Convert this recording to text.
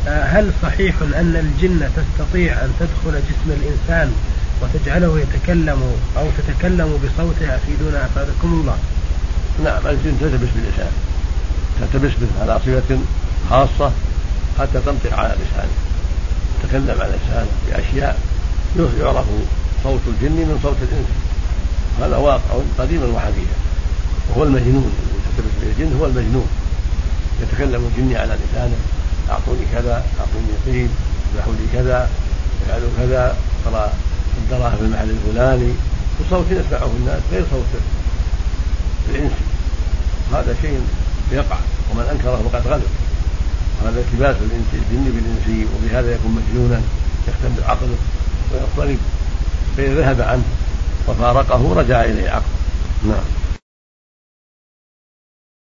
هل صحيح أن الجن تستطيع أن تدخل جسم الإنسان وتجعله يتكلم أو تتكلم بصوته؟ أفيدونا أفادكم الله. نعم، الجن تلتبس باللسان، تلتبس به على صفة خاصة حتى تنطق على لسانه، تتكلم على لسانه بأشياء يعرف صوت الجن من صوت الإنس. هذا واقع قديما وحديثا، وهو المجنون. يلتبس به الجن هو المجنون، يتكلم الجن على لسانه: أعطوني كذا، أعطوني طين، اذبحوا لي كذا، افعلوا كذا، ترى الدراهم في المحل الفلاني، بصوت يسمعه الناس غير صوت الإنس. هذا شيء يقع، ومن أنكره فقد غلب. هذا التباس الجن بالإنسي، وبهذا يكون مجنونا يختل عقله ويضطرب، فإذا ذهب عنه وفارقه رجع إليه عقله. نعم.